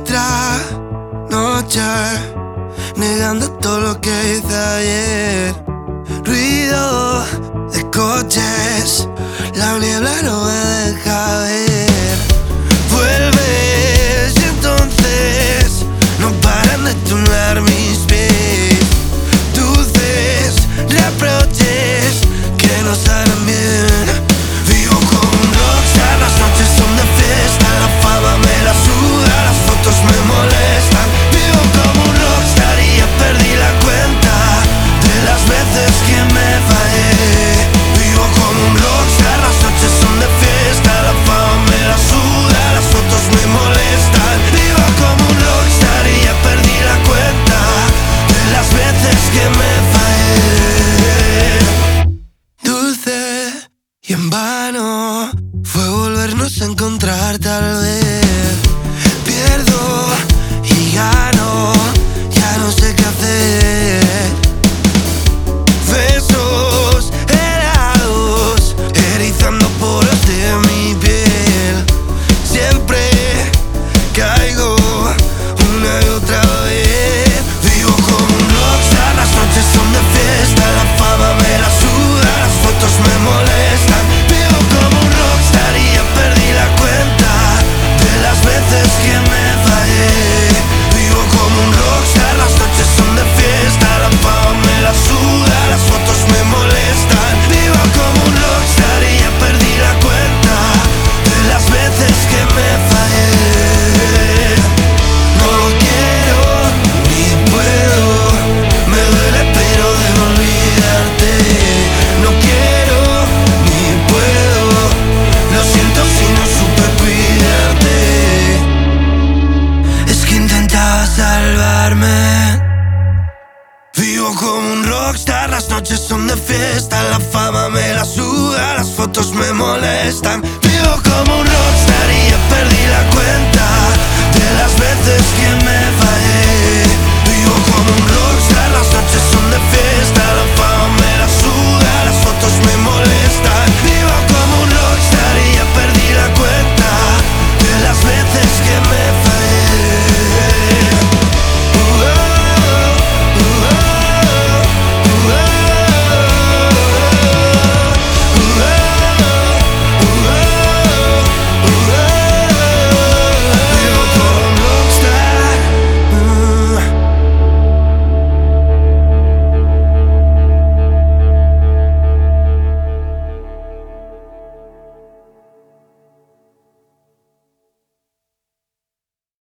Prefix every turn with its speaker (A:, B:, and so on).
A: otra noche, negando todo lo que hice ayer. Ruido de coches, la niebla no me deja ver. Vuelves y entonces no paran de temblar mis pies. Dulces reproches que no salen bien. Vivo como un rockstar, las noches son de fiesta, la fama me la suda, las fotos me molestan. Vivo como un rockstar y ya perdí la cuenta de las veces que me fallé. Vivo como un rockstar, las noches son de fiesta, la fama me la suda, las fotos me molestan. Vivo como un rockstar y ya perdí la cuenta de las veces que me fallé. Dulce y en vano fue volvernos a encontrar tal vez. Pierdo y gano, ya no sé qué hacer. Besos helados, erizando poros de mi piel. Siempre caigo una y otra vez. Vivo como un rockstar, las noches son de fiesta, la fama me la suda, las fotos me molestan. Vivo como un rockstar y ya perdí la cuenta de las veces que me fallé. Vivo como un rockstar, las noches son de fiesta, la fama me la suda, las fotos me molestan. Vivo como un rockstar y ya perdí la cuenta de las veces que me fallé. No quiero ni puedo, me duele pero debo olvidarte. No quiero ni puedo, lo siento si no supe cuidarte. Es que intentaba salvarme. Vivo como un rockstar, las noches son de fiesta, la fama me la suda, las fotos me molestan.